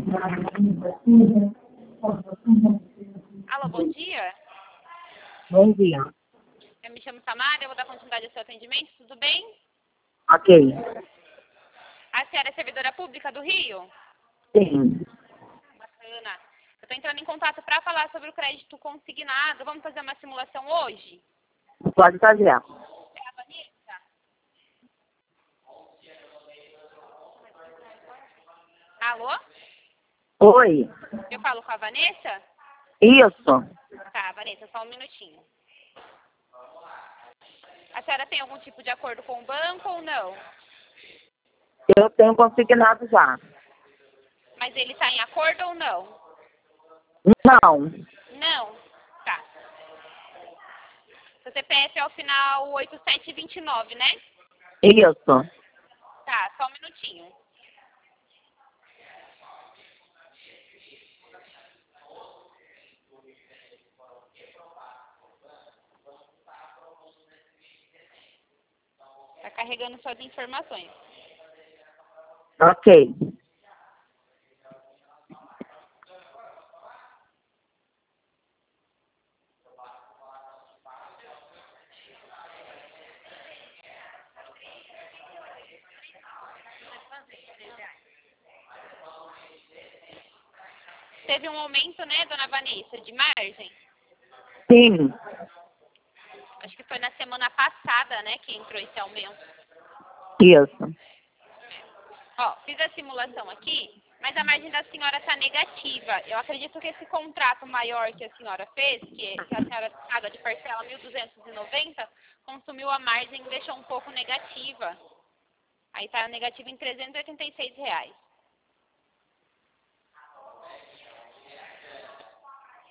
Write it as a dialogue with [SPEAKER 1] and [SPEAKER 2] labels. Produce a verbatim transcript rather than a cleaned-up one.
[SPEAKER 1] Alô, bom dia.
[SPEAKER 2] Bom dia.
[SPEAKER 1] Eu me chamo Samara, eu vou dar continuidade ao seu atendimento, tudo bem?
[SPEAKER 2] Ok.
[SPEAKER 1] A senhora é servidora pública do Rio?
[SPEAKER 2] Sim.
[SPEAKER 1] Bacana. Eu estou entrando em contato para falar sobre o crédito consignado. Vamos fazer uma simulação hoje?
[SPEAKER 2] Pode fazer.
[SPEAKER 1] É a Vanessa? Alô?
[SPEAKER 2] Oi.
[SPEAKER 1] Eu falo com a Vanessa?
[SPEAKER 2] Isso.
[SPEAKER 1] Tá, Vanessa, só um minutinho. A senhora tem algum tipo de acordo com o banco ou não?
[SPEAKER 2] Eu tenho consignado já.
[SPEAKER 1] Mas ele está em acordo ou não?
[SPEAKER 2] Não.
[SPEAKER 1] Não? Tá. Seu C P F é o final oito sete dois nove, né?
[SPEAKER 2] Isso.
[SPEAKER 1] Tá, só um minutinho. Tá carregando suas informações.
[SPEAKER 2] Ok.
[SPEAKER 1] Teve um aumento, né, dona Vanessa, de margem?
[SPEAKER 2] Sim.
[SPEAKER 1] Acho que foi na semana passada, né, que entrou esse aumento.
[SPEAKER 2] Isso.
[SPEAKER 1] Ó, fiz a simulação aqui, mas a margem da senhora está negativa. Eu acredito que esse contrato maior que a senhora fez, que, que a senhora paga de parcela mil duzentos e noventa, consumiu a margem e deixou um pouco negativa. Aí está negativa em trezentos e oitenta e seis reais.